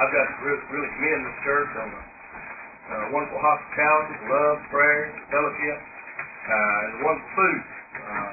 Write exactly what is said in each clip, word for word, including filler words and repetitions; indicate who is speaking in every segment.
Speaker 1: I've got to really, really commend this church on the uh, wonderful hospitality, the love, prayer, fellowship, uh, and the wonderful food. Uh,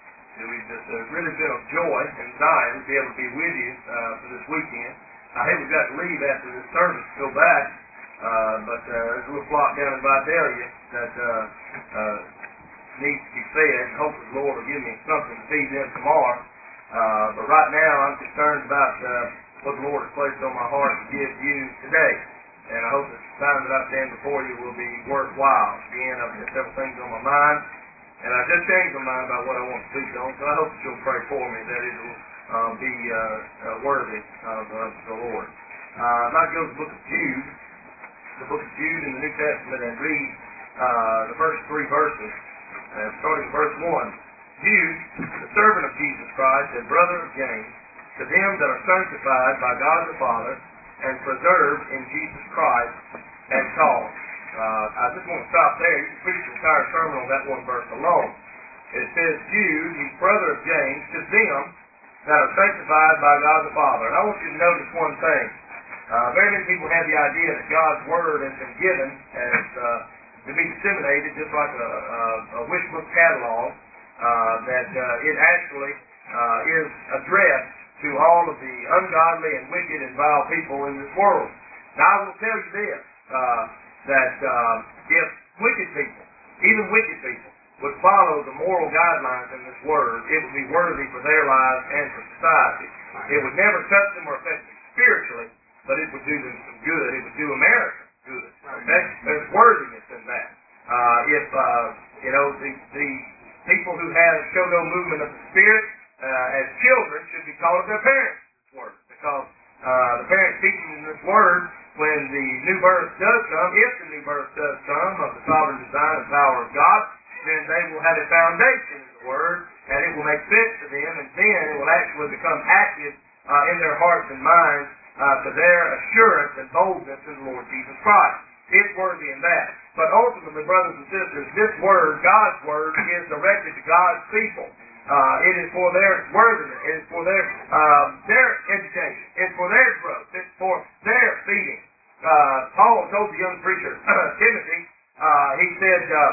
Speaker 1: we just uh, really been a joy in Zion to be able to be with you uh, for this weekend. I hate we've got to leave after this service to go back, uh, but uh, there's a little flock down in Vidalia that uh, uh, needs to be fed. Hopefully the Lord will give me something to feed them tomorrow. Uh, but right now I'm concerned about uh, what the Lord has placed on my heart to give you today. And I hope the time that I stand before you will be worthwhile. Again, I've got several things on my mind, and I just changed my mind about what I want to speak on, so I hope that you'll pray for me that it will uh, be uh, uh, worthy of, of the Lord. Uh, I'd like to go to the book of Jude, the book of Jude in the New Testament, and read uh, the first three verses, uh, starting with verse one. Jude, the servant of Jesus Christ and brother of James, to them that are sanctified by God the Father and preserved in Jesus Christ and called. Uh, I just want to stop there. You can preach the entire sermon on that one verse alone. It says, Jude, he's brother of James, to them that are sanctified by God the Father. And I want you to notice one thing. Uh, very many people have the idea that God's Word has been given as uh, to be disseminated just like a, a, a wish book catalog, uh, that uh, it actually uh, is addressed to all of the ungodly and wicked and vile people in this world. Now, I will tell you this, uh, that uh, if wicked people, even wicked people, would follow the moral guidelines in this Word, it would be worthy for their lives and for society. It would never touch them or affect them spiritually, but it would do them some good. It would do America good. Okay? There's worthiness in that. Uh, if, uh, you know, the, the people who have show no movement of the Spirit, Uh, as children, should be taught of their parents this word, because uh, the parents teaching in this word, when the new birth does come, if the new birth does come of the sovereign design and power of God, then they will have a foundation in the word, and it will make sense to them, and then it will actually become active uh, in their hearts and minds uh, to their assurance and boldness in the Lord Jesus Christ. It's worthy in that. But ultimately, brothers and sisters, this word, God's word, is directed to God's people. Uh, it is for their worthiness. It is for their um, their education. It's for their growth. It's for their feeding. Uh, Paul told the young preacher, Timothy, uh, he said, uh,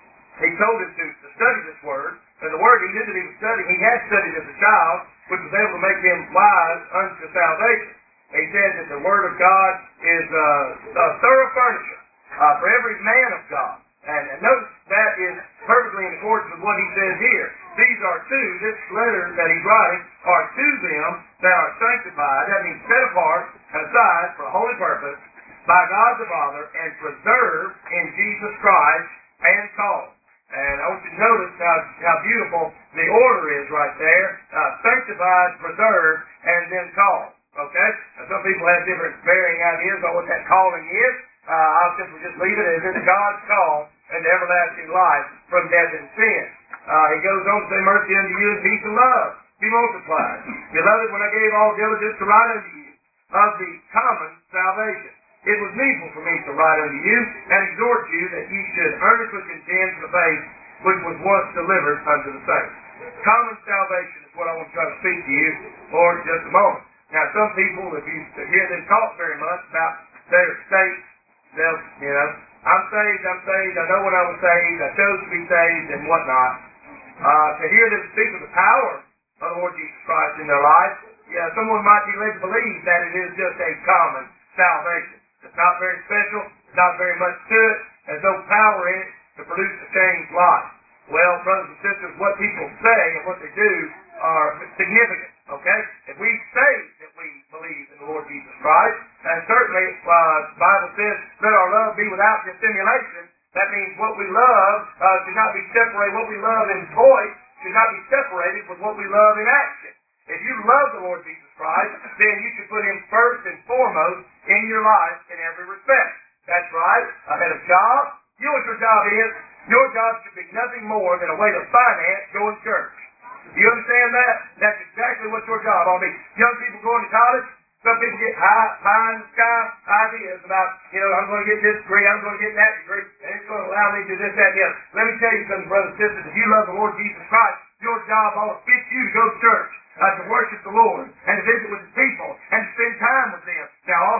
Speaker 1: he told him to, to study this word. And the word he knew that he was studying, he had studied as a child, which was able to make him wise unto salvation. He said that the word of God is uh, a thorough furniture uh, for every man of God. And, and notice that is perfectly in accordance with what he says here. These are to, this letter that he's writing, are to them that are sanctified, that means set apart and aside for a holy purpose, by God the Father, and preserved in Jesus Christ, and called. And I want you to notice how, how beautiful the order is right there. Uh, sanctified, preserved, and then called. Okay? Now, some people have different varying ideas on what that calling is. Uh, I'll simply just leave it as it's God's call into everlasting life from death and sin. Uh, he goes on to say, mercy unto you and peace and love be multiplied. Beloved, when I gave all diligence to write unto you of the common salvation, it was needful for me to write unto you and exhort you that ye should earnestly contend for the faith which was once delivered unto the saints. Common salvation is what I want to try to speak to you for just a moment. Now, some people, if you hear them talk very much about their state, they'll, you know, I'm saved, I'm saved, I know when I was saved, I chose to be saved, and whatnot. Uh, to hear them speak of the power of the Lord Jesus Christ in their life, yeah, someone might be led to believe that it is just a common salvation. It's not very special, it's not very much to it, there's no power in it to produce a changed life. Well, brothers and sisters, what people say and what they do are significant, okay? If we say that we believe in the Lord Jesus Christ, and certainly uh, the Bible says, let our love be without dissimulation, that means what we love uh, should not be separated, what we love in voice should not be separated with what we love in action. If you love the Lord Jesus Christ, then you should put Him first and foremost in your life in every respect. That's right. Ahead of job, you know what your job is? Your job should be nothing more than a way to finance going to church. Do you understand that? That's exactly what your job ought to be. Young people going to college, some people get high, pie in the sky ideas about, you know, I'm going to get this degree, I'm going to get that degree, and it's going to allow me to do this, that, and the other. Let me tell you something, brothers and sisters. If you love the Lord Jesus Christ, your job ought to fit you to go to church, uh, to worship the Lord, and to visit with His people, and to spend time with them. Now, also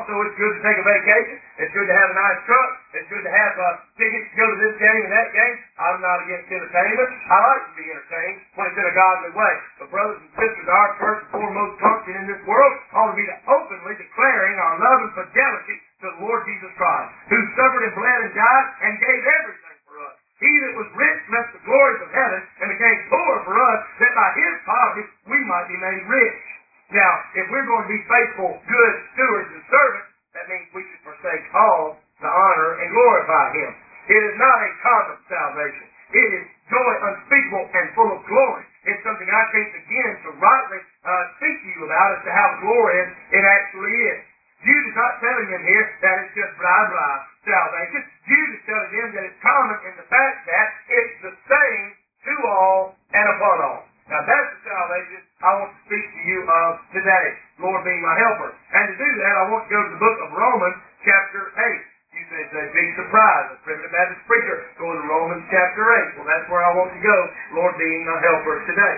Speaker 1: Also, it's good to take a vacation. It's good to have a nice truck. It's good to have uh, tickets to go to this game and that game. I'm not against entertainment. I like to be entertained when it's in a godly way. But brothers and sisters, our first and foremost function in this world ought to be to openly declaring our love and fidelity to the Lord Jesus Christ, who suffered and bled and died and gave everything for us. He that was rich left the glories of heaven and became poor for us, that by his poverty we might be made rich. Now, if we're going to be faithful, good stewards and servants, that means we should forsake all to honor and glorify him. It is not a common salvation. It is joy unspeakable and full of glory. It's something I can't begin to rightly uh, speak to you about as to how glorious it actually is. Jude is not telling them here that it's just blah, blah salvation. Jude is telling them that it's common in the fact that it's the same to all and upon all. Now that's the salvation I want to speak to you of today, Lord being my helper. And to do that, I want to go to the book of Romans, chapter eight. You say it's a big surprise, a primitive Baptist preacher going to Romans chapter eight. Well, that's where I want to go, Lord being my helper today.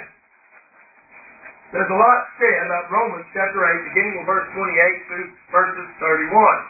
Speaker 1: There's a lot said about Romans chapter eight, beginning with verse twenty-eight through verses thirty-one.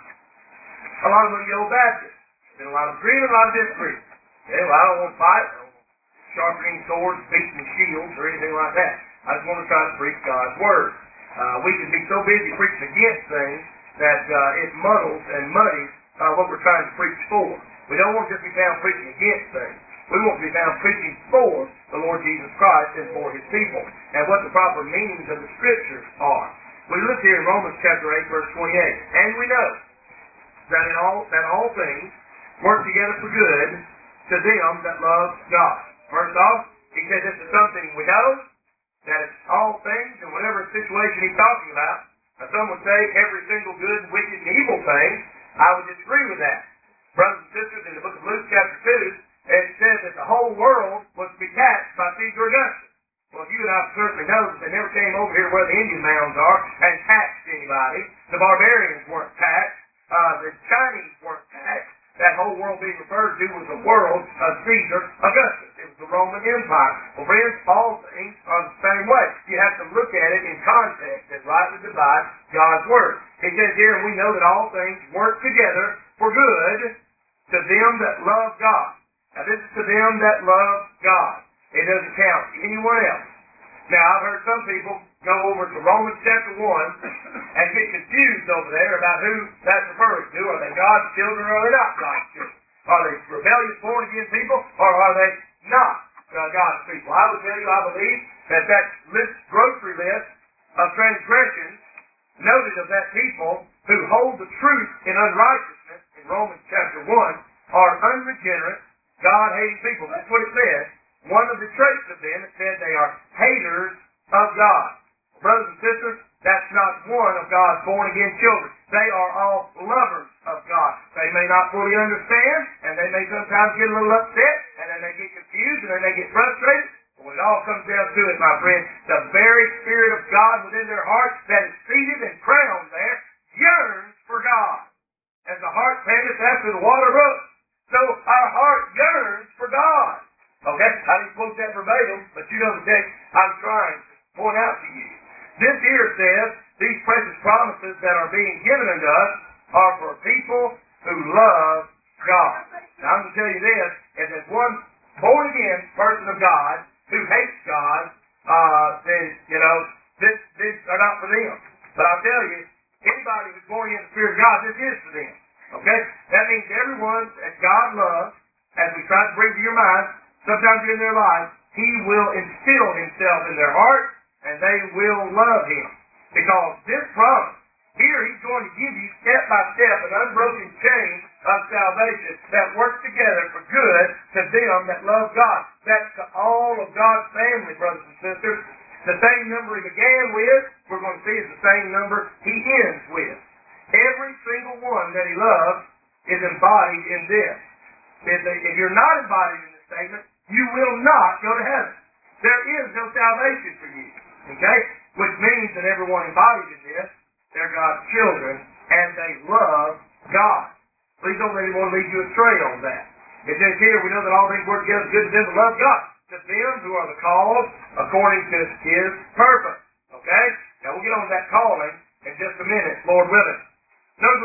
Speaker 1: A lot of them are old Baptists. There's been a lot of agreement, a lot of disagreement. Okay, well, I don't want to fight. I don't want sharpening swords, beating shields, or anything like that. I just want to try to preach God's Word. Uh, we can be so busy preaching against things that uh, it muddles and muddies uh, what we're trying to preach for. We don't want to just be found preaching against things. We want to be found preaching for the Lord Jesus Christ and for His people, and what the proper meanings of the Scriptures are. We look here in Romans chapter eight, verse twenty-eight, and we know that in all that all things work together for good to them that love God. First off, he says this is something we know, that it's all things and whatever situation he's talking about. Now some would say every single good, wicked, and evil thing. I would disagree with that. Brothers and sisters, in the book of Luke chapter two, it says that the whole world was to be taxed by Caesar Augustus. Well, you and I certainly know that they never came over here where the Indian mounds are and taxed anybody. The barbarians weren't taxed. Uh, the Chinese weren't taxed. That whole world being referred to was the world of Caesar Augustus. It was the Roman Empire. Well, friends, all things are the same way. You have to look at it in context and rightly divide God's Word. He says here, and we know that all things work together for good to them that love God. Now, this is to them that love God. It doesn't count anyone else. Now, I've heard some people go over to Romans chapter one and get confused over there about who that's referring to. Are they God's children or are they not God's children? Are they rebellious, born-again people or are they not uh, God's people? I would tell you, I believe that that list, grocery list of transgressions noted of that people who hold the truth in unrighteousness in Romans chapter one are unregenerate, God-hating people. That's what it says. One of the traits of them, it said they are haters of God. Brothers and sisters, that's not one of God's born-again children. They are all lovers of God. They may not fully understand, and they may sometimes get a little upset, and they may get confused, and they may get frustrated. But when it all comes down to it, my friend, the very Spirit of God within their heart that is seated and crowned there yearns for God. As the heart panteth after the water brook, so our heart yearns for God. Okay, I didn't quote that verbatim, but you know the text I'm trying to point out to you. This here says, these precious promises that are being given unto us are for people who love God. Now I'm going to tell you this, if there's one born-again person of God who hates God, uh, then, you know, this, these are not for them. But I'll tell you, anybody who's born again in the Spirit of God, this is for them. Okay? That means everyone that God loves, as we try to bring to your mind, sometimes in their lives, He will instill Himself in their heart, and they will love Him. Because this promise, here He's going to give you step by step an unbroken chain of salvation that works together for good to them that love God. That's to all of God's family, brothers and sisters. The same number He began with, we're going to see, is the same number He ends with. Every single one that He loves is embodied in this. If, they, if you're not embodied in this statement, you will not go to heaven. There is no salvation for you. Okay? Which means that everyone embodied in this, they're God's children, and they love God. Please don't let anyone lead you astray on that. It says here, we know that all things work together good to them that love God, to them who are the called according to His purpose. Okay? Now we'll get on to that calling in just a minute, Lord willing. Notice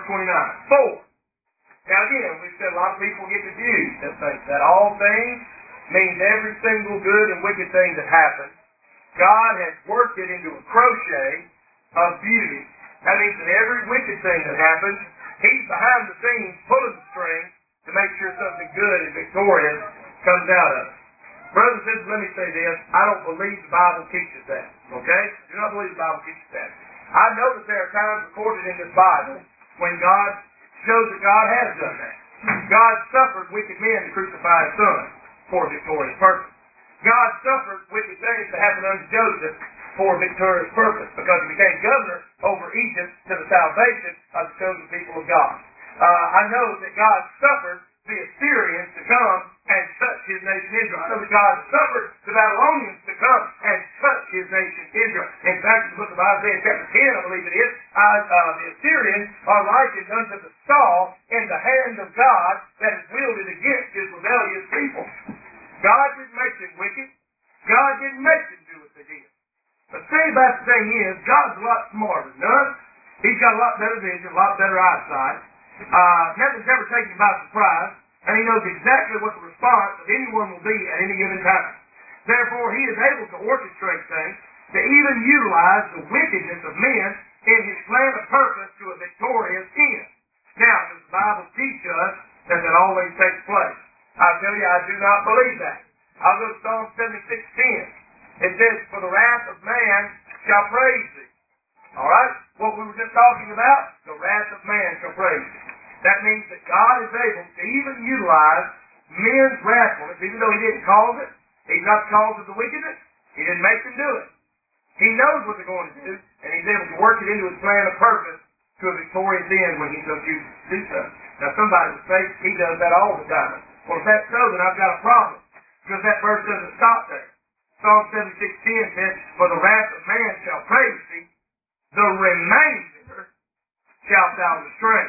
Speaker 1: verse twenty-nine. For, now again, we've said a lot of people get confused and think that all things means every single good and wicked thing that happens. God has worked it into a crochet of beauty. That means that every wicked thing that happens, He's behind the scenes pulling the string to make sure something good and victorious comes out of it. Brothers and sisters, let me say this. I don't believe the Bible teaches that. Okay? I do not believe the Bible teaches that. I know that there are times recorded in this Bible when God shows that God has done that. God suffered wicked men to crucify His Son for a victorious purpose. God suffered wicked things to happen unto Joseph for a victorious purpose, because he became governor over Egypt to the salvation of the chosen people of God. Uh, I know that God suffered the Assyrians to come and touch His nation Israel. I know that God suffered the Babylonians to come and touch His nation Israel. In fact, in the book of Isaiah chapter ten, I believe it is, uh, uh, the Assyrians are likened unto the saw in the hand of God that is wielded against His rebellious people. God didn't make them wicked. God didn't make them do what they did. The thing about the thing is, God's a lot smarter than us. He's got a lot better vision, a lot better eyesight. Uh, nothing's ever taken Him by surprise, and He knows exactly what the response of anyone will be at any given time. Therefore, He is able to orchestrate things, to even utilize the wickedness of men in His plan of purpose to a victorious end. Now, does the Bible teach us that that always takes place? I tell you, I do not believe that. I'll go to Psalm seventy-six ten. It says, for the wrath of man shall praise Thee. All right? What we were just talking about, the wrath of man shall praise Thee. That means that God is able to even utilize men's wrathfulness, even though He didn't cause it. He's not the cause of the wickedness. He didn't make them do it. He knows what they're going to do, and He's able to work it into His plan of purpose to a victorious end when He so chooses to do so. Now somebody would say, He does that all the time. Well, if that's so, then I've got a problem, because that verse doesn't stop there. Psalm seventy-six ten says, for the wrath of man shall praise Thee, the remainder shalt Thou restrain.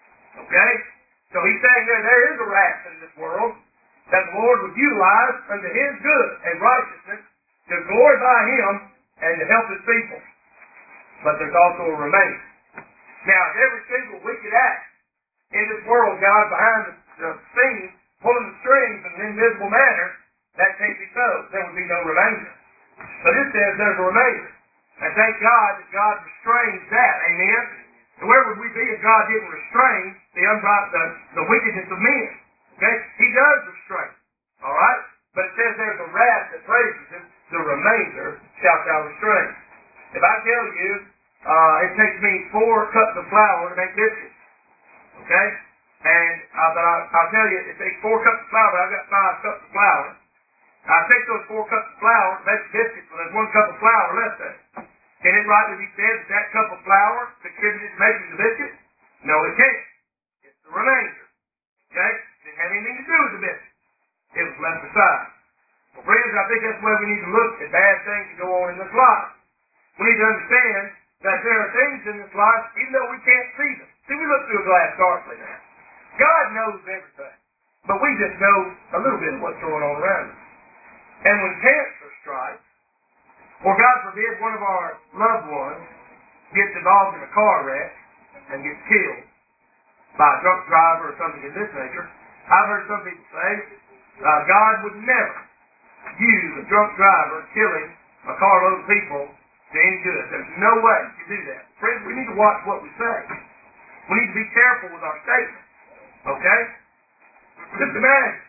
Speaker 1: Okay? So He's saying there, there is a wrath in this world that the Lord would utilize unto His good and righteousness to glorify Him and to help His people. But there's also a remainder. Now, if every single wicked act in this world, God's behind the, the scenes, pulling the strings in an invisible manner, that can't be so. There would be no remainder. But it says there's a remainder. And thank God that God restrains that. Amen? And where would we be if God didn't restrain the unbrought, the, the wickedness of men? Okay? He does restrain. All right? But it says there's a wrath that praises Him. The remainder shalt Thou restrain. If I tell you, uh, it takes me four cups of flour to make biscuits. Okay? And, uh, but I, I'll tell you, it takes four cups of flour, but I've got five cups of flour. I take those four cups of flour to make biscuits, but there's one cup of flour left there. Can it rightly be said that that cup of flour contributed to making the biscuit? No, it can't. It's the remainder. Okay? It didn't have anything to do with the biscuit. It was left aside. Well, friends, I think that's the way we need to look at bad things that go on in this life. We need to understand that there are things in this life, even though we can't see them. See, we look through a glass darkly now. God knows everything. But we just know a little bit of what's going on around us. And when cancer strikes, or God forbid one of our loved ones gets involved in a car wreck and gets killed by a drunk driver or something of this nature, I've heard some people say, uh, God would never use a drunk driver killing a carload of people to any good. There's no way to do that. Friends, we need to watch what we say. We need to be careful with our statements. Okay? Just imagine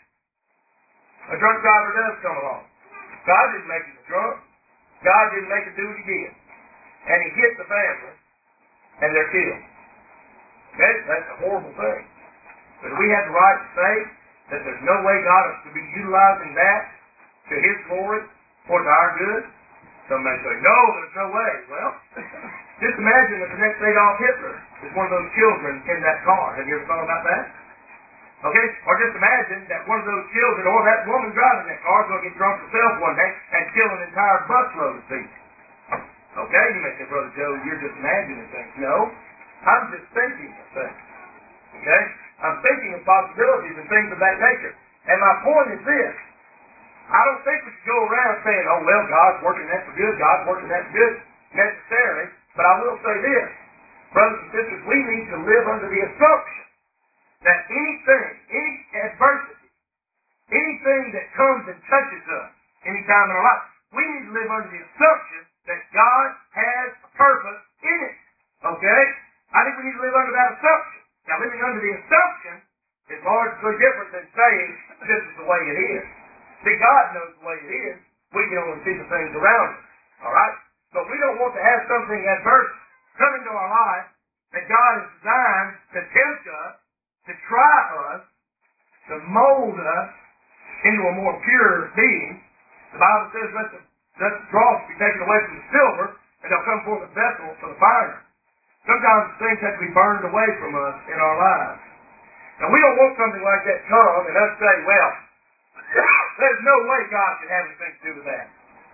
Speaker 1: a drunk driver does come along. God didn't make him a drunk. God didn't make him do what he did. And he hits the family, and they're killed. Okay? That's a horrible thing. But we have the right to say that there's no way God is to be utilizing that to His glory or to our good. Some may say, no, there's no way. Well, just imagine if the next Adolf Hitler is one of those children in that car. Have you ever thought about that? Okay? Or just imagine that one of those children or that woman driving that car is going to get drunk herself one day and kill an entire busload of people. Okay? You may say, Brother Joe, you're just imagining things. No. I'm just thinking of things. Okay? I'm thinking of possibilities and things of that nature. And my point is this. I don't think we should go around saying, oh, well, God's working that for good, God's working that for good, necessarily. But I will say this. Brothers and and sisters, we need to live under the assumption that anything, any adversity, anything that comes and touches us any time in our life, we need to live under the assumption that God has a purpose in it. Okay? I think we need to live under that assumption. Now, living under the assumption is largely different than saying this is the way it is. See, God knows the way it is. We can only see the things around us. All right? But we don't want to have something adverse come into our life that God has designed to tempt us, to try us, to mold us into a more pure being. The Bible says, let the, let the dross be taken away from the silver, and they'll come forth a vessel for the fire. Sometimes things have to be burned away from us in our lives. Now, we don't want something like that come and us say, well, there's no way God can have anything to do with that.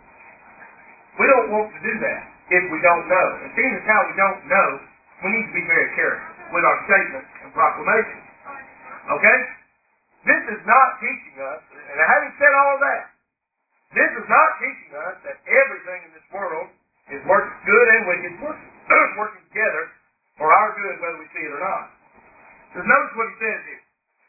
Speaker 1: We don't want to do that if we don't know. And seeing as how we don't know, we need to be very careful with our statements and proclamations. Okay? This is not teaching us, and having said all that, this is not teaching us that everything in this world is working good and wicked, working, working together for our good, whether we see it or not. Because notice what he says here.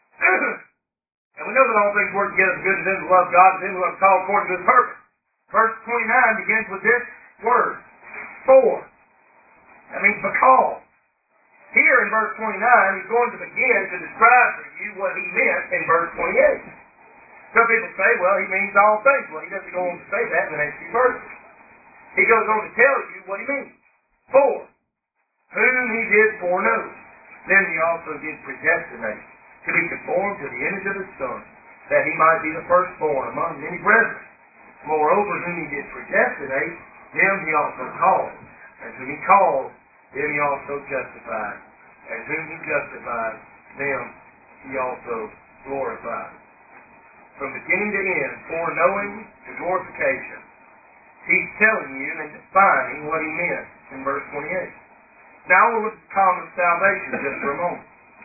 Speaker 1: And we know that all things work together for good to them who love God, and them who are called according to his purpose. Verse twenty-nine begins with this word, for. That means because. Here in verse twenty-nine, he's going to begin to describe for you what he meant in verse twenty-eight. Some people say, well, he means all things. Well, he doesn't go on to say that in the next few verses. He goes on to tell you what he means. For, whom he did foreknow, then he also did predestinate to be conformed to the image of his Son, that he might be the firstborn among many brethren. Moreover, whom he did predestinate, him he also called. And whom he called, them he also justified. And whom he justified, them he also glorified. From beginning to end, foreknowing to glorification, he's telling you and defining what he meant in verse twenty-eight. Now we'll look at common salvation just for a moment.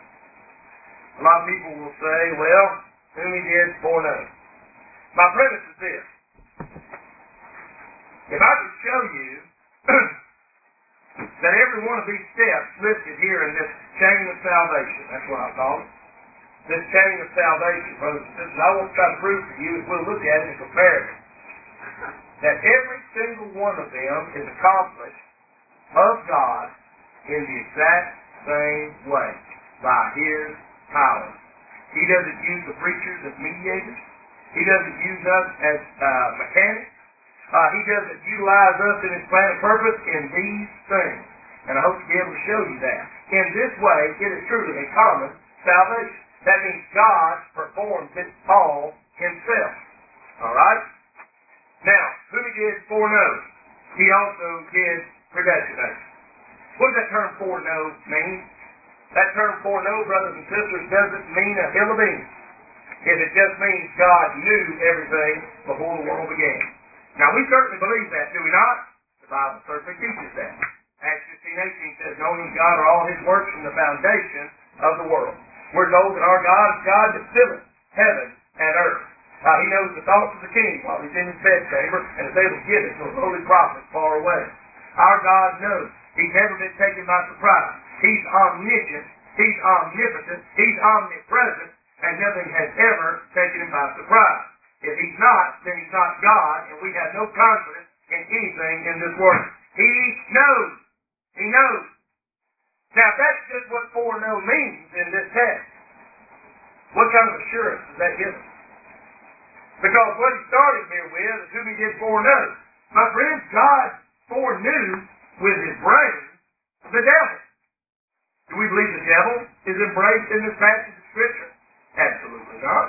Speaker 1: A lot of people will say, well, whom he did foreknow. My premise is this. If I could show you that every one of these steps listed here in this chain of salvation, that's what I call it, this chain of salvation, brothers and sisters, I want to try to prove to you, as we'll look at it and compare it, that every single one of them is accomplished of God in the exact same way, by his power. He doesn't use the preachers as mediators. He doesn't use us as uh, mechanics. Uh, he doesn't utilize us in his plan and purpose in these things. And I hope to be able to show you that. In this way, it is truly a common salvation. That means God performs it all himself. Alright? Now, whom he did foreknow, he also did predestinate. What does that term foreknow mean? That term foreknow, brothers and sisters, doesn't mean a hill of beans. If it just means God knew everything before the world began. Now, we certainly believe that, do we not? The Bible certainly teaches that. Acts fifteen eighteen says, knowing God are all his works from the foundation of the world. We're told that our God is God that filleth heaven and earth. Uh, he knows the thoughts of the king while he's in his bedchamber and is able to give it to a holy prophet far away. Our God knows. He's never been taken by surprise. He's omniscient. He's omnipotent. He's omnipresent. And nothing has ever taken him by surprise. If he's not, then he's not God, and we have no confidence in anything in this world. He knows. He knows. Now, that's just what foreknow means in this text. What kind of assurance does that give us? Because what he started here with is whom he did foreknow. My friends, God foreknew with his brain the devil. Do we believe the devil is embraced in this passage of Scripture? Absolutely not.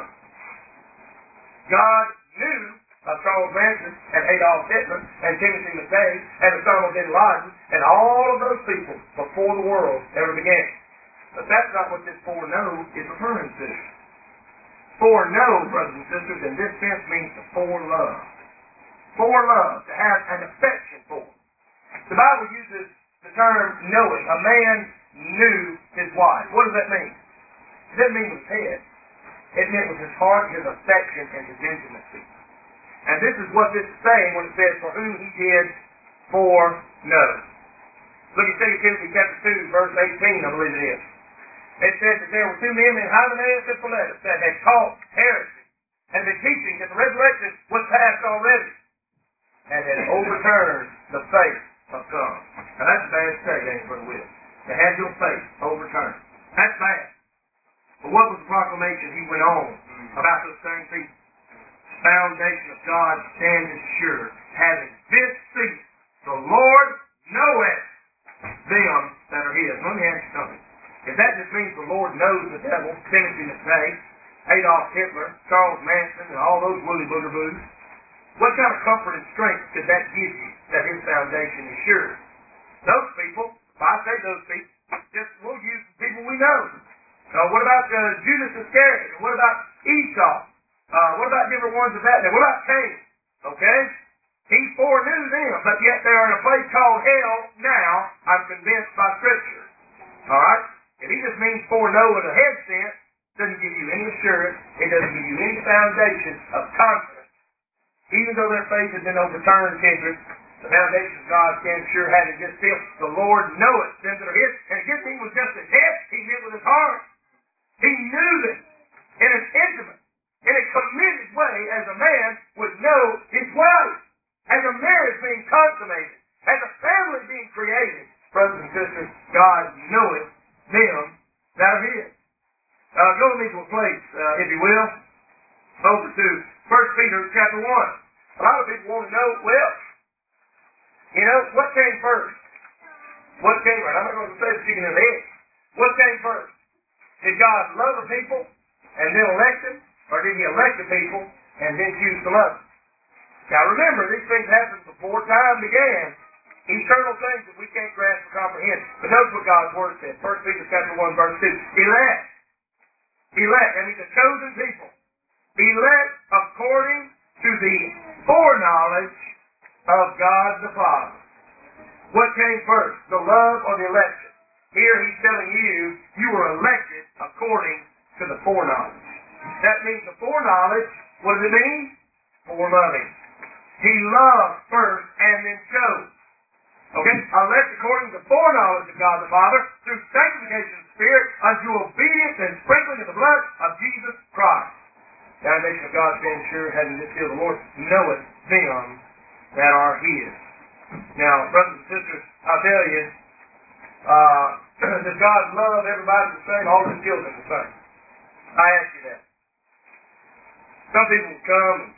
Speaker 1: God knew of Charles Manson and Adolf Hitler and Timothy McVeigh and Osama bin Laden and all of those people before the world ever began. But that's not what this foreknow is referring to. Foreknow, brothers and sisters, in this sense means to forelove. Forelove, to have an affection for. The Bible uses the term knowing. A man knew his wife. What does that mean? It doesn't mean with his head. It meant with his heart, his affection, and his intimacy. And this is what this is saying when it says, for whom he did foreknow. Look at Second Timothy chapter two, verse eighteen, I believe it is. It says that there were two men named Hymenaeus and Philetus that had taught heresy and been teaching that the resurrection was past already and had overturned the faith of some. Now that's a bad state, ain't it, Brother Will? To have your faith overturned. That's bad. But what was the proclamation he went on about those same people? The foundation of God standeth sure, having this seal, the Lord knoweth them that are his. Let me ask you something. If that just means the Lord knows the devil, Timothy McVeigh, Adolf Hitler, Charles Manson, and all those woolly booger-boos, what kind of comfort and strength could that give you that his foundation is sure? Those people, if I say those people, just we'll use the people we know. Uh, what about uh, Judas Iscariot? What about Esau? Uh, what about different ones of that? What about Cain? Okay? He foreknew them, but yet they are in a place called hell now, I'm convinced by Scripture. Alright? If he just means foreknow with a head sense, it doesn't give you any assurance, it doesn't give you any foundation of confidence. Even though their faith has been overturned, Kendrick, the foundation of God stands sure, having this seal. The Lord knoweth them that are his. And again, he was just his head, he knew with his heart. He knew them in an intimate, in a committed way, as a man would know his wife, as a marriage being consummated, as a family being created. Brothers and sisters, God knoweth them that are his. Uh, go with me to a place, uh, if you will, over to First Peter chapter one. A lot of people want to know, well, you know, what came first? What came first? I'm not going to say the chicken and the egg. What came first? Did God love the people and then elect them? Or did he elect the people and then choose to love them? Now remember, these things happened before time began. Eternal things that we can't grasp or comprehend. But notice what God's Word says. First Peter chapter one, verse two. Elect. Elect. That means a chosen people. Elect according to the foreknowledge of God the Father. What came first? The love or the election? Here he's telling you, you were elected according to the foreknowledge. That means the foreknowledge, what does it mean? Foreloving. He loved first and then chose. Okay? Elect according to the foreknowledge of God the Father through sanctification of the Spirit unto obedience and sprinkling of the blood of Jesus Christ. The foundation of God stands sure, having this seal, the Lord knoweth them that are his. Now, brothers and sisters, I'll tell you, uh, does God love everybody the same, all his children the same? I ask you that. Some people will come and,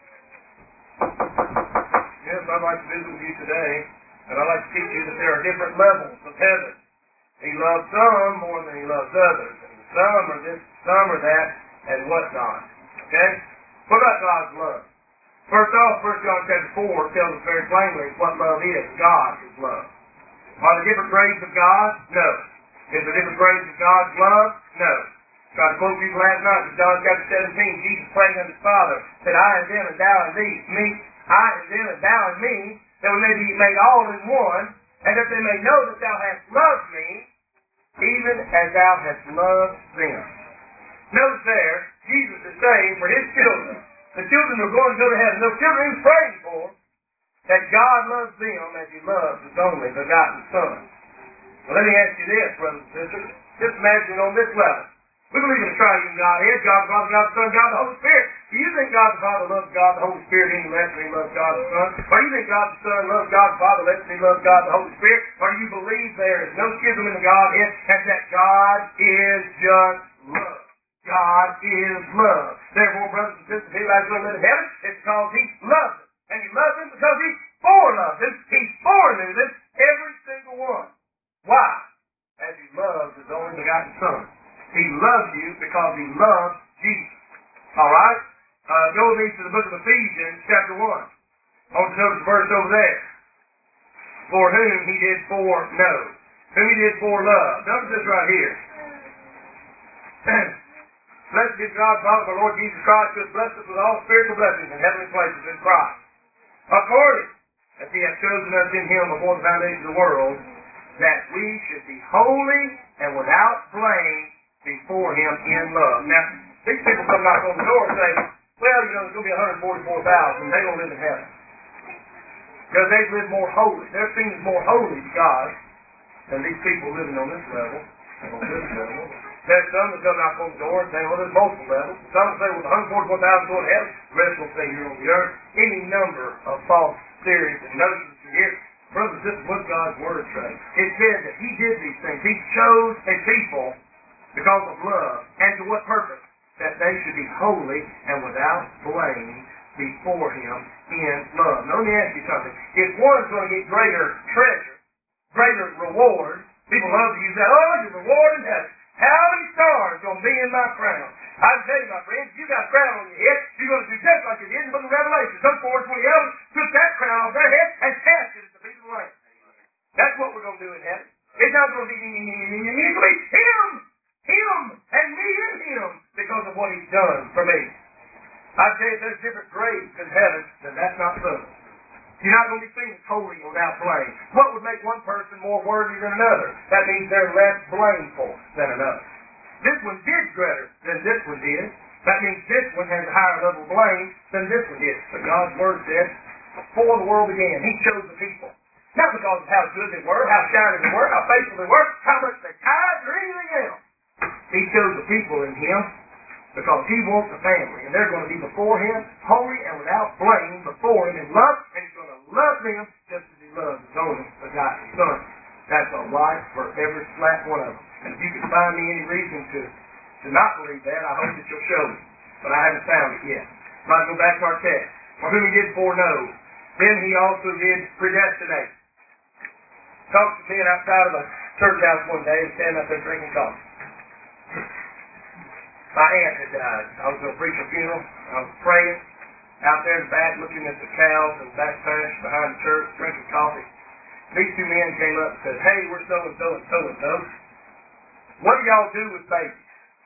Speaker 1: yes, I'd like to visit with you today, and I'd like to teach you that there are different levels of heaven. He loves some more than he loves others, and some are this, some are that, and whatnot. Okay? What about God's love? First off, First John chapter four tells us very plainly what love is. God is love. Are there different grades of God? No. Is there different grades of God's love? No. I tried to quote you last night from John chapter seventeen. Jesus praying unto his Father, said, I and them and thou and thee, me, I and them and thou and me, that we may be made all in one, and that they may know that thou hast loved me, even as thou hast loved them. Notice there, Jesus is saying for his children, the children who are going to go to heaven, those children he was praying for, that God loves them as he loves his only begotten Son. Well, let me ask you this, brothers and sisters. Just imagine on this level. We believe in the triune Godhead, God the Father, God the Son, God the Holy Spirit. Do you think God the Father loves God the Holy Spirit any less than he loves God the Son? Or do you think God the Son loves God the Father less than he loves God the Holy Spirit? Or do you believe there is no schism in the Godhead and that God is just love? God is love. Therefore, brothers and sisters, if anybody's going to live in heaven, it's because he loves them. And he loves them because he foreloved them. He foreknew them, every single one. Why? As he loves his only begotten Son. He loves you because he loves Jesus. Alright? Uh, go with me to the book of Ephesians, chapter one. I want you to notice the verse over there. For whom he did foreknow. Whom he did forelove. Notice this right here. Blessed be God, Father of our Lord Jesus Christ, who has blessed us with all spiritual blessings in heavenly places in Christ. According as he hath chosen us in him before the foundation of the world, that we should be holy and without blame before him in love. Now, these people come knock on the door and say, well, you know, there's going to be one hundred forty-four thousand. They don't live in heaven. Because they've lived more holy. They're seen as more holy to God than these people living on this level and on this level. There's some that come knock on the door and say, well, there's multiple levels. Some will say, well, the one hundred forty-four thousand going to heaven. The rest will say, here on the earth. Any number of false theories and notions you hear. Brothers, this is what God's Word says. It said that He did these things. He chose a people because of love. And to what purpose? That they should be holy and without blame before Him in love. Now let me ask you something. If one's going to get greater treasure, greater reward, people love to use that, oh, your reward in heaven. How many stars going to be in my crown? I can tell you, my friends, if you got a crown on your head, you're going to do just like it is in the book of Revelation. Some four and twenty elders took that crown off their head and cast it at the feet of the Lamb. That's what we're going to do in heaven. It's not going to be me, me, me, me, me, me. It's going to be Him, Him, and me in Him because of what He's done for me. I tell you, if there's different grades in heaven, then that's not so. You're not going to be seen as holy without blame. What would make one person more worthy than another? That means they're less blameful than another. This one did greater than this one did. That means this one has a higher level of blame than this one did. But God's Word said, before the world began, He chose the people. Not because of how good they were, how shining they were, how faithful they were, how much they tithed, or anything else. He chose the people in Him because He wants a family. And they're going to be before Him, holy and without blame, before Him in love. And He's going to love them just as He loves His only begotten Son. That's a life for every flat one of them. And if you can find me any reason to, to not believe that, I hope that you'll show me. But I haven't found it yet. Let's go back to our text. For whom He did foreknow, then He also did predestinate. Talked to men outside of a church house one day and standing up there drinking coffee. My aunt had died. I was going to preach a funeral. I was praying out there in the back, looking at the cows and back pasture behind the church, drinking coffee. These two men came up and said, hey, we're so-and-so and so-and-so. What do y'all do with babies?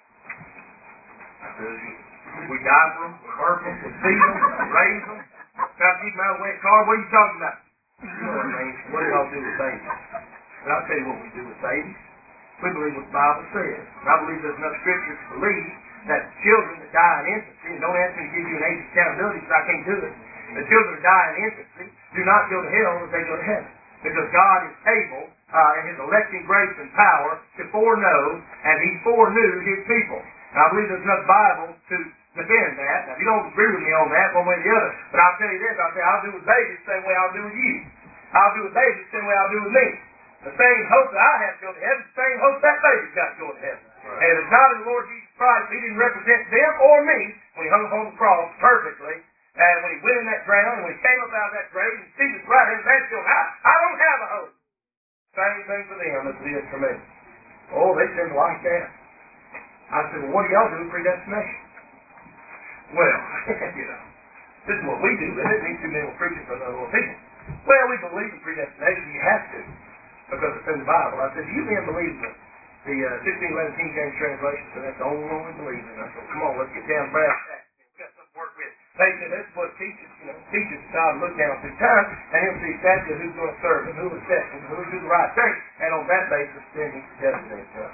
Speaker 1: I said, we diaper them, we burp them, we feed them, we raise them. Try to keep them out of the wet car. What are you talking about? You know what I mean? What do y'all do with babies? But I'll tell you what we do with babies. We believe what the Bible says. And I believe there's enough scripture to believe that children that die in infancy, and don't ask me to give you an age of accountability because I can't do it, the children that die in infancy do not go to hell as they go to heaven. Because God is able, uh, in His electing grace and power, to foreknow, and He foreknew His people. And I believe there's enough Bible to defend that. Now, if you don't agree with me on that, one way or the other, but I'll tell you this, I'll say I'll do with babies the same way I'll do with you. I'll do with babies the same way I'll do with me. The same hope that I have to go to heaven, the same hope that baby's got to go to heaven. Right. And if it's not in the Lord Jesus Christ, He didn't represent them or me when He hung upon the cross perfectly. And when He went in that ground, and when He came up out of that grave, and seated right in that still, I, I don't have a hope. Same thing for them as it is for me. Oh, they seem to like that. I said, well, what do y'all do with predestination? Well, you know, this is what we do, isn't it? These two men were preaching for another little people. Well, we believe in predestination. You have to, because it's in the Bible. I said, do you men believe in the uh, sixteen eleven King James translation? So that's the only one we believe in. I said, come on, let's get down brass tacks. We've got something to work with. They said, that's what teaches, you know, teaches God to look down through time, and He'll see exactly who's going to serve Him, who will accept Him, who will do the right thing. And on that basis, then He predestinates us.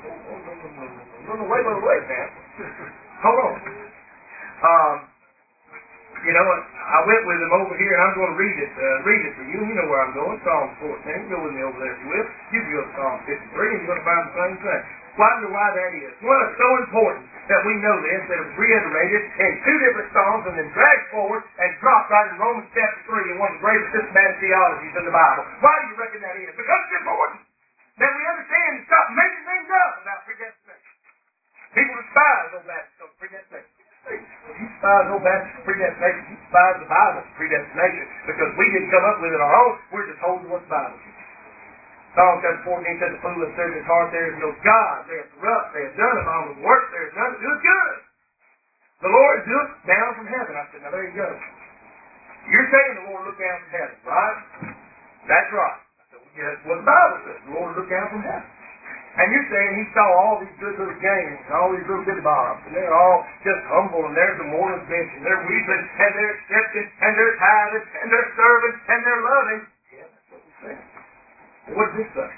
Speaker 1: No, no, wait, wait, wait, man. Hold on. Um, you know, I went with him over here, and I'm going to read it, uh, read it for you. You know where I'm going, Psalm fourteen. Go with me over there if you will. You can go to Psalm fifty-three, and you're going to find the same thing. Well, I know why that is. Well, it's so important that we know this, that it was reiterated in two different Psalms and then dragged forward and dropped right in Romans chapter three in one of the greatest systematic theologies in the Bible. Why do you reckon that is? Because it's important that we understand and stop making things up about predestination. People despise old Baptist predestination. You despise old Baptist predestination. You despise the Bible's predestination because we didn't come up with it on our own. We're just holding what the Bible says. Psalm chapter fourteen said, the fool hath said in his heart, there is no God. They have corrupt. They have done abominable works. There is none that doeth good. The Lord doeth down from heaven. I said, now there you go. You're saying the Lord looked down from heaven, right? That's right. I said, well, yeah, that's what the Bible says. The Lord looked down from heaven. And you're saying He saw all these good little gangs and all these little bitty bobs, and they're all just humble, and there's the mourners bench, and they're weeping, and they're accepting, and they're tithing, and they're serving, and they're loving. Yeah, that's what He said. Well, what does this say?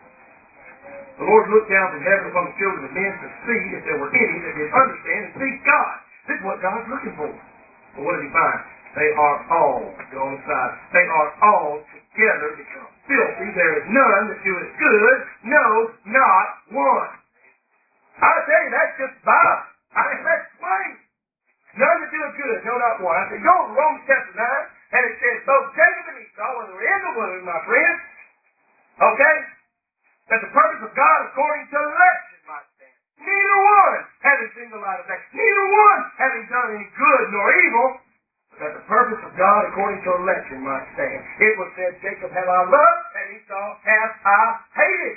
Speaker 1: The Lord looked down from heaven upon the children of men to see if there were any that did understand and seek God. This is what God's looking for. But what did He find? They are all, go on the side, they are all together become filthy. There is none that doeth good, no, not one. I tell you, that's just Bible. I mean, that's plain. None that doeth good, no, not one. I said, go to Romans chapter nine, and it says, both Jacob and Esau, when they were in the womb, my friends, okay, that the purpose of God according to election might stand. Neither one having seen the light of day, neither one having done any good nor evil, but that the purpose of God according to election might stand. It was said, Jacob have I loved, and Esau have I hated.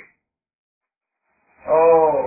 Speaker 1: Oh,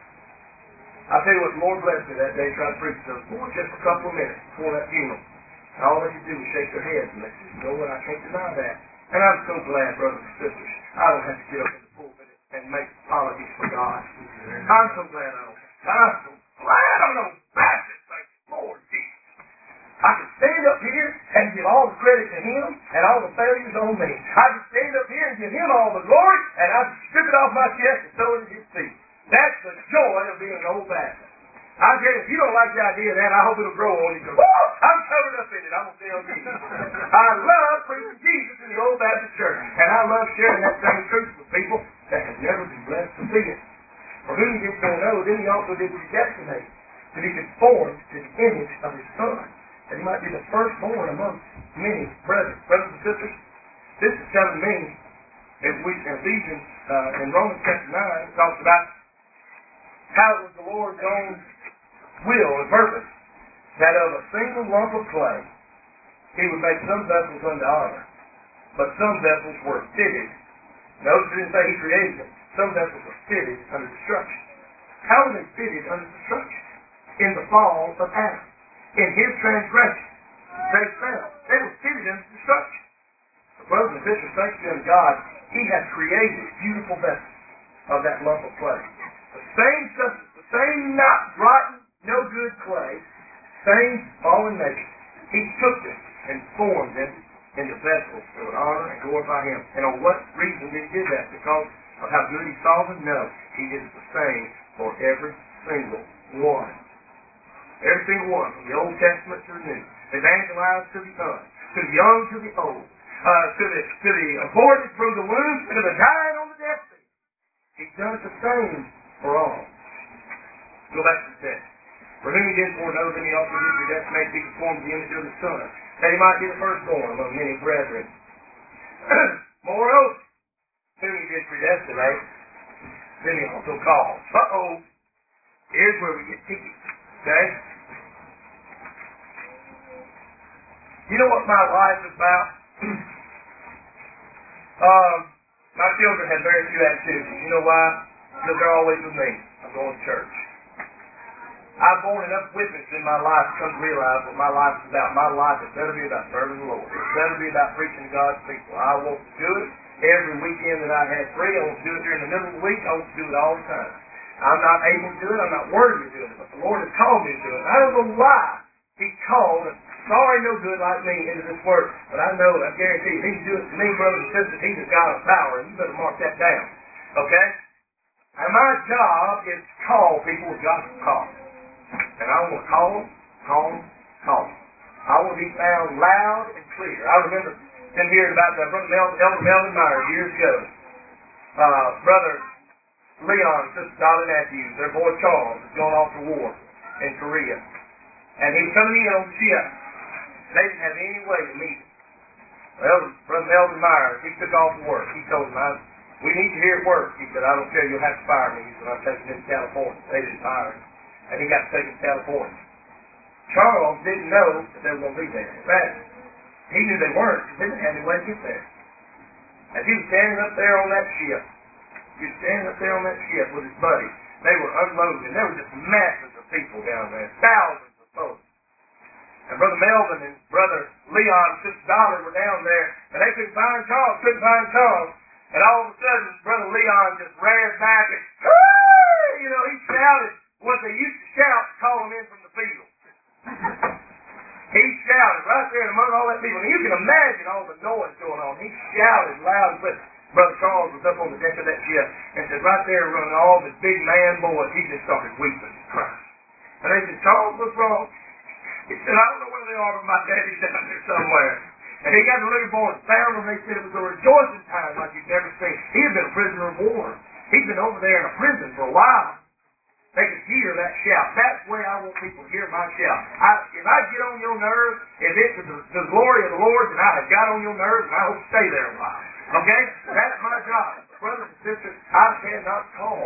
Speaker 1: I tell you what, the Lord blessed me that day, tried to preach to those boys just a couple of minutes before that funeral. And all they could do was shake their heads, and they said, you know what, I can't deny that. And I'm so glad, brothers and sisters, I don't have to get up in the pulpit and make apologies for God. I'm so glad I don't. I'm so glad I'm no Baptist, thank you, Lord Jesus. I can stand up here and give all the credit to Him and all the failures on me. I can stand up here and give Him all the glory, and I can strip it off my chest and throw it at His feet. That's the joy of being an old Baptist. I tell you, if you don't like the idea of that, I hope it'll grow on you. Because, woo, I'm covered up in it. I'm going to tell you. I love preaching Jesus in the old Baptist church. And I love sharing that same truth with people that have never been blessed to see it. For whom He did foreknow, then He also did predestinate to be conformed to the image of His Son, that He might be the firstborn amongst many brethren. Brothers and sisters, this is telling me, in Ephesians, uh, in Romans chapter nine, it talks about how it was the Lord's own will and purpose that of a single lump of clay He would make some vessels unto honor, but some vessels were fitted. Notice it didn't say He created them. Some vessels were fitted unto destruction. How were they fitted unto destruction? In the fall of Adam. In his transgression, they fell. They were fitted unto destruction. So brothers and sisters, thanks be unto God, He has created beautiful vessels of that lump of clay. The same substance, the same not rotten, no good clay, same fallen nature. He took them and formed them into vessels that would honor and glorify Him. And on what reason did He do that? Because of how good He saw them? No. He did the same for every single one. Every single one, from the Old Testament to the New. Evangelized to the young, to the young to the old, uh, to the to the aborted from the womb, to the dying on the deathbed. He's done the same for all. Go back to the text. For whom He did foreknow, then He also did predestinate to be conformed to the image of His Son, that He might be the firstborn among many brethren. Moreover, whom He did predestinate, then He also called. Uh-oh. Here's where we get sticky. Okay? You know what my life is about? um, my children have very few activities. You know why? Because they're always with me. I'm going to church. I've borne enough witness in my life to come to realize what my life is about. My life is better be about serving the Lord. It's better be about preaching to God's people. I want to do it every weekend that I have free. I want to do it during the middle of the week. I want to do it all the time. I'm not able to do it. I'm not worthy of doing it. But the Lord has called me to do it. I don't know why He called a sorry no good like me into this work. But I know, I guarantee, if He can do it to me, brothers and sisters, He's a God of power. And you better mark that down. Okay? And my job is to call people with gospel call. And I want to call them, call them, call them. I want to be found loud and clear. I remember them hearing about that Brother Mel, Elder Melvin Myers years ago. Uh, Brother Leon and Sister Dolly Matthews, their boy Charles, has gone off to war in Korea. And he was coming in on the ship. They didn't have any way to meet him. Well, Brother Melvin Myers, he took off to work. He told him, I, we need you here at work. He said, I don't care, you'll have to fire me. He said, I'm taking him to California. They didn't fire him. And he got to take him to California. Charles didn't know that they were going to be there. In fact, he knew they weren't because they didn't have any way to get there. As he was standing up there on that ship, he was standing up there on that ship with his buddy. They were unloading. There were just masses of people down there, thousands of folks. And Brother Melvin and Brother Leon and Sister Dolly were down there, and they couldn't find Charles, couldn't find Charles. And all of a sudden, Brother Leon just ran back and, hey! You know, he shouted what they used to shout to call him in from the field. He shouted right there among all that people. And you can imagine all the noise going on. He shouted loud and clear. Brother Charles was up on the deck of that ship and said, right there running all the big man boys, he just started weeping and crying. And they said, Charles, what's wrong? He said, I don't know where they are, but my daddy's down there somewhere. And he got the little boy and found them. They said it was a rejoicing time like you've never seen. He had been a prisoner of war. He'd been over there in a prison for a while. They could hear that shout. That's the way I want people to hear my shout. I, if I get on your nerves, if it's to the, to the glory of the Lord, then I have got on your nerves, and I hope to stay there a while. Okay? That's my job. Brothers and sisters, I cannot call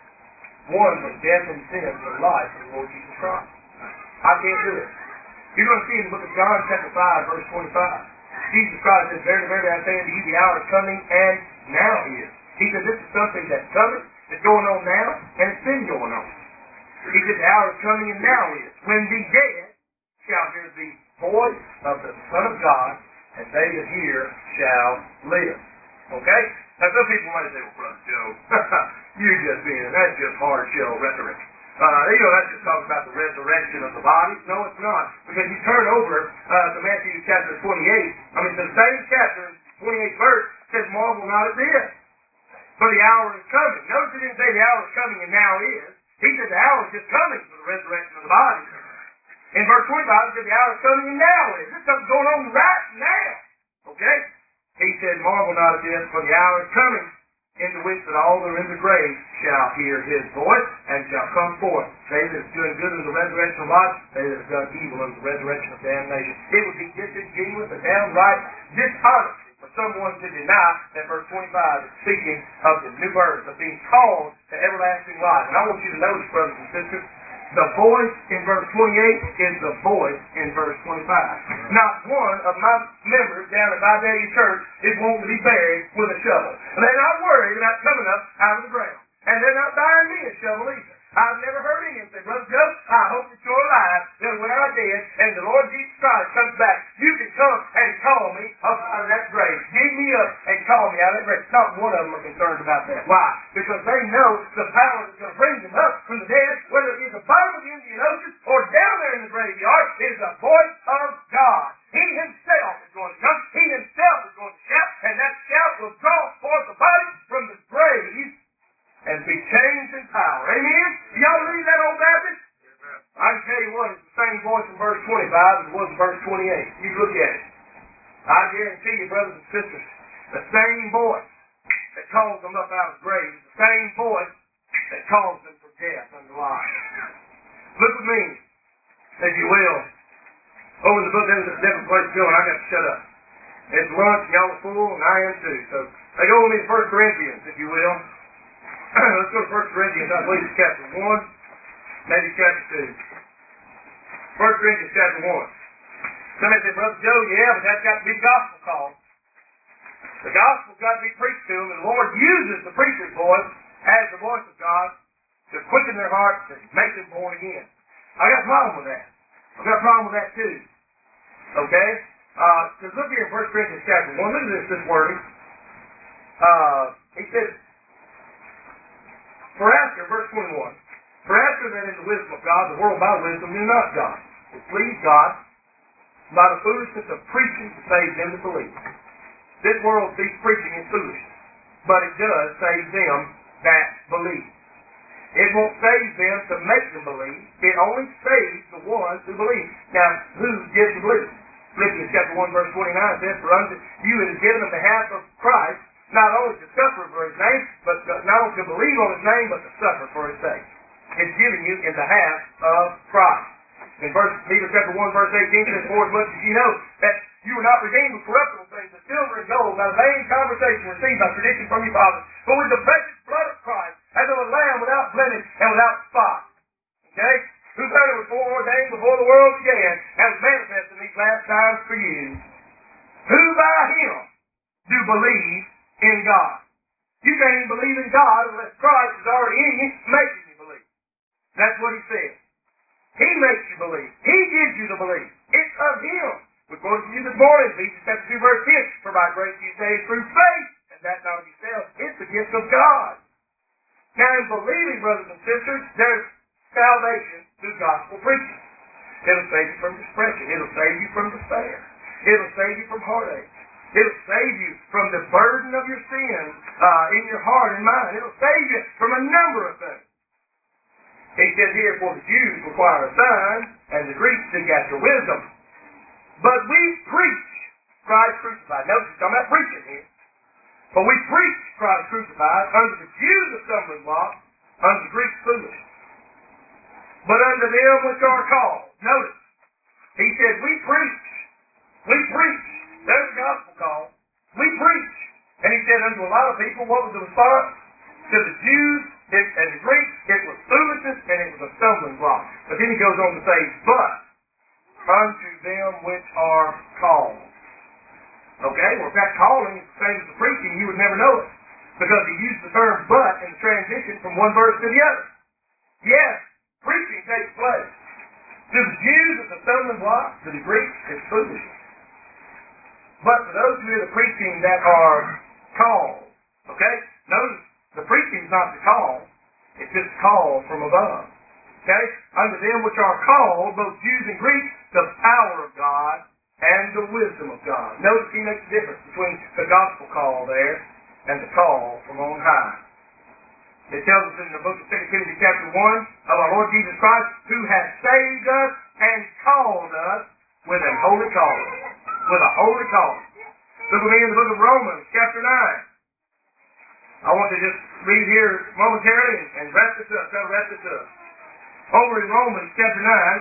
Speaker 1: one from death and sin to life in the Lord Jesus Christ. I can't do it. You're going to see in the book of John, chapter five, verse twenty-five. Jesus Christ says, verily, verily, I say unto you, the hour is coming, and now is. He said, this is something that's coming, it's going on now, and it's been going on. He said, the hour is coming, and now is, when the dead shall hear the voice of the Son of God, and they that hear shall live. Okay? Now, some people might say, well, Brother Joe, you're just being, that's just hard shell rhetoric. Uh, you know, that's just talking about the resurrection of the body. No, it's not. Because you turn over uh, to Matthew chapter twenty-eight. I mean, the same chapter, twenty-eighth verse, says, marvel not at this. For the hour is coming. Notice he didn't say the hour is coming and now is. He said the hour is just coming for the resurrection of the body. In verse twenty-five, he said the hour is coming and now is. This stuff's going on right now. Okay? He said, marvel not at this, for the hour is coming, into which that all that are in the grave shall hear his voice, and shall come forth. They that are doing good unto the resurrection of life, they that have done evil unto the resurrection of damnation. It would be disingenuous and downright dishonesty for someone to deny that verse twenty-five is speaking of the new birth, of being called to everlasting life. And I want you to notice, brothers and sisters, the voice in verse twenty-eight is the voice in verse twenty-five. Not one of my members down at My Daddy Church is wanting to be buried with a shovel. And they're not worried about coming up out of the ground. And they're not buying me a shovel either. I've never heard any of them say, Brother Joe, I hope that you're alive, that when I'm dead and the Lord Jesus Christ comes back, you can come and call me up out of that grave. Dig me up and call me out of that grave. Not one of them are concerned about that. Why? Because they know the power that's going to bring them up from the dead, whether it is the bottom of the Indian Ocean or down there in the graveyard, is the voice of God. He himself is going to come. He himself is going to shout, and that shout will draw forth the body from the grave and be changed in power. Amen? Y'all believe that, old Baptist? Yes, I can tell you what, it's the same voice in verse twenty-five as it was in verse twenty-eight. You look at it. I guarantee you, brothers and sisters, the same voice that calls them up out of the grave is the same voice that calls them from death unto life. Look with me, if you will, over in the book. There's a different place to go, and I got to shut up. It's lunch, and y'all are full, and I am too. So, they go with me to First Corinthians, if you will. Let's go to First Corinthians, I believe it's chapter one, maybe chapter two. First Corinthians chapter one. Somebody said, Brother Joe, yeah, but that's got to be the gospel call. The gospel's got to be preached to them, and the Lord uses the preacher's voice as the voice of God to quicken their hearts and make them born again. I got a problem with that. I've got a problem with that too. Okay? Uh, because look here in First Corinthians chapter one, look at this, this wording. Uh, he said, For after, verse twenty-one, for after that in the wisdom of God, the world by wisdom knew not God. It pleased God by the foolishness of preaching to save them that believe. This world thinks preaching is foolishness, but it does save them that believe. It won't save them to make them believe. It only saves the ones who believe. Now, who gets to believe? Philippians chapter one, verse twenty-nine says, For unto you it is given on behalf of Christ, not only to suffer for his name, but not only to believe on his name, but to suffer for his sake. It's given you in behalf of Christ. In verse, Hebrews chapter one, verse eighteen says, For as much as you know that you were not redeemed with corruptible things, the silver and gold, by the vain conversation received by tradition from your fathers, but with the precious blood of Christ, as of a lamb without blemish and without spot. Okay? Who thought it was foreordained before the world began, and was manifest in these last times for you, who by him do believe in God. You can't even believe in God unless Christ is already in you, making you believe. That's what he said. He makes you believe. He gives you the belief. It's of him. We quoted to you this morning, Ephesians chapter two, verse ten, For by grace you saved through faith, and that not of yourselves. It's the gift of God. Now in believing, brothers and sisters, there's salvation through gospel preaching. It'll save you from depression. It'll save you from despair. It'll save you from heartache. It'll save you from the burden of your sins uh, in your heart and mind. It'll save you from a number of things. He says here, For the Jews require a sign, and the Greeks seek after wisdom. But we preach Christ crucified. Notice he's talking about preaching here. But we preach Christ crucified, unto the Jews a stumbling block, unto the Greeks foolish. But unto them which are called. Notice, he said, we preach. We preach. There's the gospel call. We preach. And he said unto a lot of people, what was the response? To the Jews it, and the Greeks, it was foolishness and it was a stumbling block. But then he goes on to say, but unto them which are called. Okay, well if that calling is the same as the preaching, you would never know it. Because he used the term but in the transition from one verse to the other. Yes, preaching takes place. To the Jews it's a stumbling block, to the Greeks it's foolishness. But for those who hear the preaching that are called, okay, notice the preaching is not the call, it's just call from above. Okay? Unto them which are called, both Jews and Greeks, the power of God and the wisdom of God. Notice he makes a difference between the gospel call there and the call from on high. It tells us in the book of Second Timothy chapter one of our Lord Jesus Christ, who has saved us and called us with a holy calling. With a holy calling. Look with me in the book of Romans chapter nine. I want to just read here momentarily and, and wrap this up. Try to wrap this up. Over in Romans chapter nine,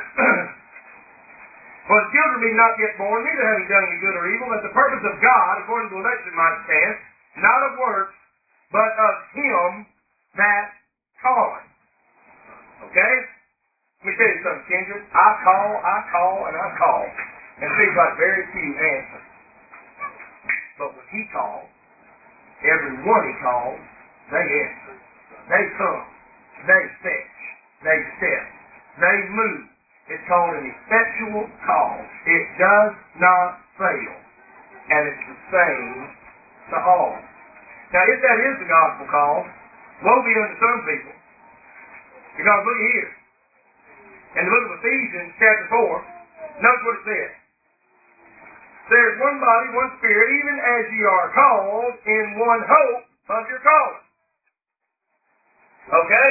Speaker 1: for the children be not yet born, neither having done any good or evil, that the purpose of God, according to election, might stand, not of works, but of him that calleth. Okay? Let me tell you something, Kendra. I call, I call, and I call. And it seems like very few answer. But when he calls, every one he calls, they answer. They come. They fetch. They step. They move. It's called an effectual call. It does not fail. And it's the same to all. Now, if that is the gospel call, woe be unto some people. Because look here. In the book of Ephesians, chapter four, notice what it says. There's one body, one spirit, even as ye are called in one hope of your calling. Okay?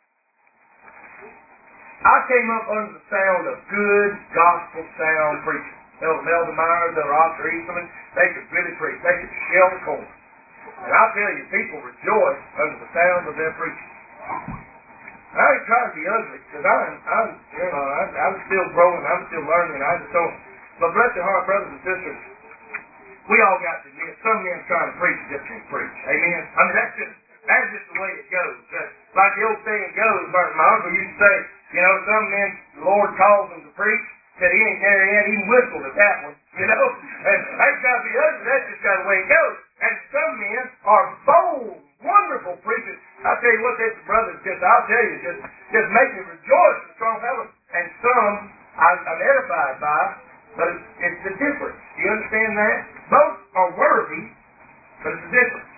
Speaker 1: I came up under the sound of good gospel sound preaching. Elder Melvin Myers, Elder Oscar Easterman, they could really preach. They could shell the corn. And I tell you, people rejoice under the sound of their preaching. I ain't trying to be ugly, because I'm, I'm, you know, I'm, I'm still growing, I'm still learning, I just don't. But bless your heart, brothers and sisters, we all got to admit, some men trying to preach just can't preach. Amen? I mean, that's just, that's just the way it goes. That, like the old saying goes, my, my uncle used to say, you know, some men, the Lord calls them to preach, said he ain't there yet, he whistled at that one, you know? And that's got to be ugly, that's just kind of the way it goes. And some men are bold, wonderful preachers. I tell you what, that's brothers, just, I'll tell you, just, just make me rejoice with strong fellows. And some I, I'm edified by, but it's, it's the difference. Do you understand that? Both are worthy, but it's the difference.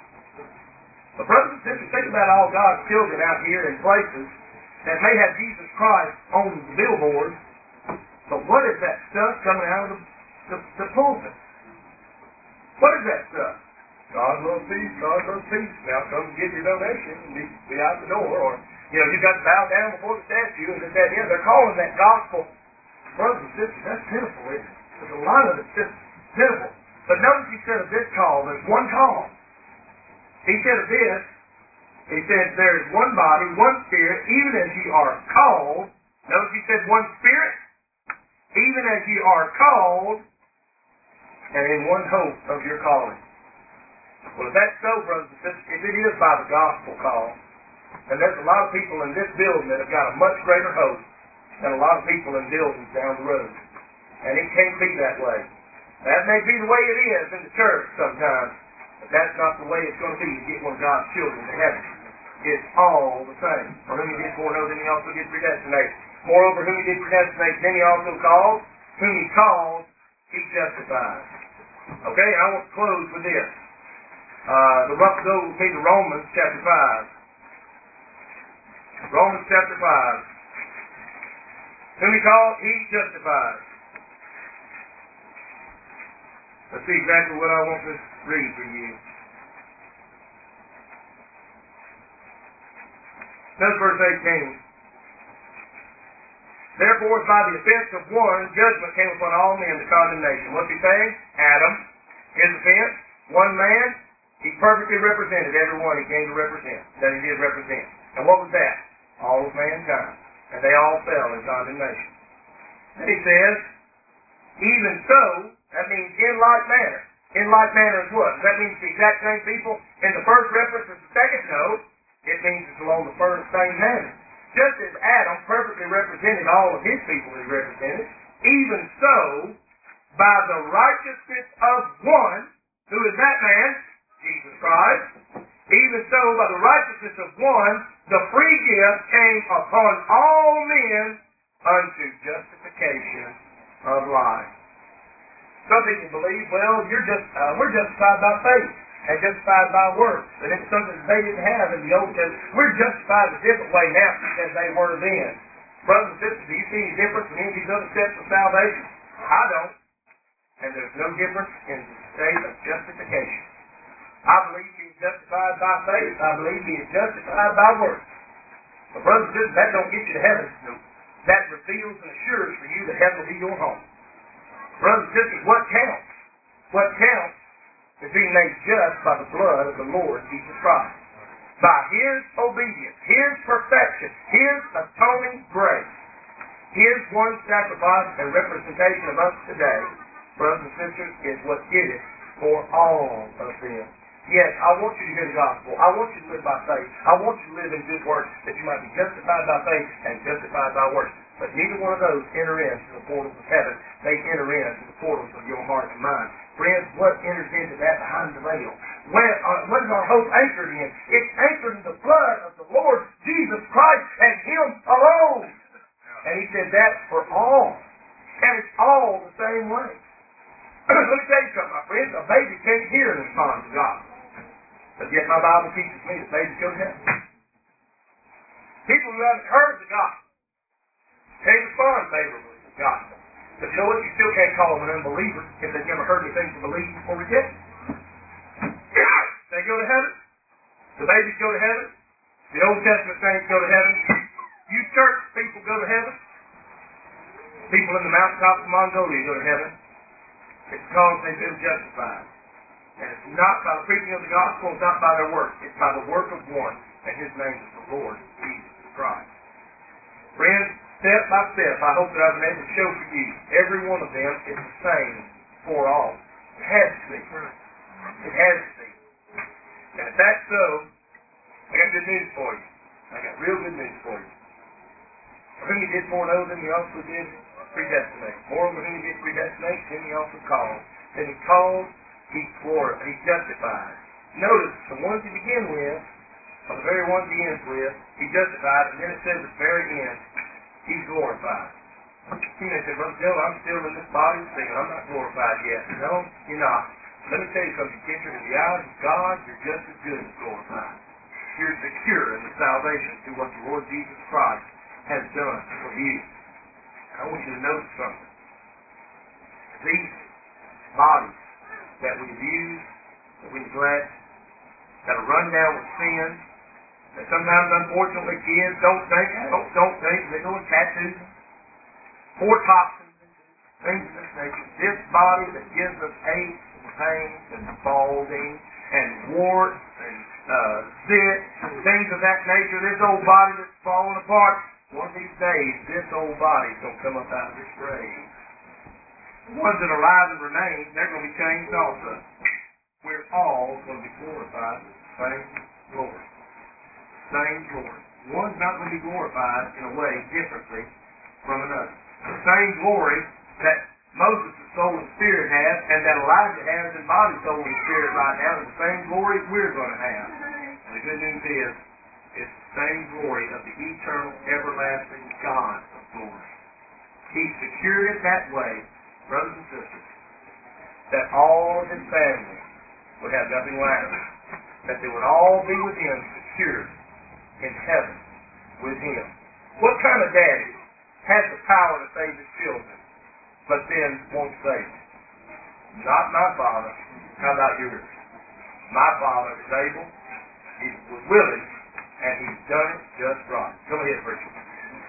Speaker 1: But brothers and sisters, think about all God's children out here in places that may have Jesus Christ on the billboard, but what is that stuff coming out of the, the, the pulpit? What is that stuff? God loves peace, God loves peace. Now come and give your donation and be, be out the door. Or, you know, you've got to bow down before the statue and this, that, and the other. They're calling that gospel. Brothers and sisters, that's pitiful, isn't it? There's a lot of it just pitiful. But notice he said of this call, there's one call. He said of this, he said there is one body, one spirit, even as ye are called. Notice he said one spirit, even as ye are called, and in one hope of your calling. Well, if that's so, brothers and sisters, if it is by the gospel call, then there's a lot of people in this building that have got a much greater hope than a lot of people in buildings down the road. And it can't be that way. That may be the way it is in the church sometimes, but that's not the way it's going to be to get one of God's children to heaven. It's all the same. For whom he did foreknow, then he also did predestinate. Moreover, whom he did predestinate, then he also called. Whom he called, he justifies. Okay, I want to close with this. Uh, the rough go with me to Romans chapter five. Romans chapter five. Whom he called, he justifies. Let's see exactly what I want to read for you. Notice verse eighteen. Therefore, as by the offense of one, judgment came upon all men to condemnation. What's he saying? Adam, his offense, one man, he perfectly represented everyone he came to represent, that he did represent. And what was that? All of mankind. And they all fell in condemnation. Then he says, even so, that means in like manner. In like manner as what? Does that mean it's the exact same people in the first reference as the second? No. It means it's along the first same manner. Just as Adam perfectly represented all of his people he represented, even so, by the righteousness of one, who is that man? Jesus Christ. Even so, by the righteousness of one, the free gift came upon all men unto justification of life. Some people believe, well, you're just uh, we're justified by faith and justified by works, and it's something that they didn't have in the Old Testament. We're justified a different way now than they were then. Brothers and sisters, do you see any difference in any of these other steps of salvation? I don't. And there's no difference in the state of justification. I believe he is justified by faith. I believe he is justified by works. But brothers and sisters, that don't get you to heaven. No. That reveals and assures for you that heaven will be your home. Brothers and sisters, what counts? What counts is being made just by the blood of the Lord Jesus Christ. By his obedience, his perfection, his atoning grace, his one sacrifice and representation of us today, brothers and sisters, is what did it for all of them. Yes, I want you to hear the gospel. I want you to live by faith. I want you to live in good works, that you might be justified by faith and justified by works. But neither one of those enter into the portals of heaven. They enter into the portals of your heart and mind. Friends, what enters into that behind the veil? When, uh, what is our hope anchored in? It's anchored in the blood of the Lord Jesus Christ and him alone. And he said that's for all. And it's all the same way. Let me tell you something, my friends. A baby can't hear and respond to God. But yet my Bible teaches me that babies go to heaven. People who haven't heard the gospel can't respond favorably to the gospel. But you know what? You still can't call them an unbeliever if they've never heard anything to believe or reject. They go to heaven. The babies go to heaven. The Old Testament saints go to heaven. You church people go to heaven. People in the mountaintops of Mongolia go to heaven. It's because they've been justified. And it's not by the preaching of the gospel, it's not by their work. It's by the work of one, and his name is the Lord Jesus Christ. Friends, step by step, I hope that I've been able to show for you, every one of them is the same for all. It has to be. It has to be. And if that's so, I got good news for you. I got real good news for you. For whom he did foreknow, them he also did predestinate. Moreover, whom he did predestinate, them he also called. Then he called, he swore, he justified. Notice, the ones he began with are the very ones he ends with. He justified, and then it says at the very end, he's glorified. You know, said, Brother Joe, I'm still in this body singing. I'm not glorified yet. No, you're not. Let me tell you something, Kitcher. In the eyes of God, you're just as good as glorified. You're secure in the salvation through what the Lord Jesus Christ has done for you. I want you to notice something. These bodies that we abuse, that we neglect, that are run down with sin, that sometimes, unfortunately, kids don't think, don't, don't think, they go and tattoo them, pour toxins into things of this nature. This body that gives us aches and pains and balding and warts and uh, zits and things of that nature, this old body that's falling apart, one of these days, this old body's going to come up out of its grave. The ones that are alive and remain, they're going to be changed also. We're all going to be glorified with the same glory. Same glory. One's not going to be glorified in a way differently from another. The same glory that Moses' soul and spirit has, and that Elijah has in body, soul, and spirit right now, is the same glory we're going to have. And the good news is, it's the same glory of the eternal, everlasting God of glory. He secured it that way, brothers and sisters, that all of his family would have nothing lacking. That they would all be with him, secured in heaven with him. What kind of daddy has the power to save his children, but then won't save them? Not my father. How about yours? My father is able, he was willing, and he's done it just right. Come ahead, preacher.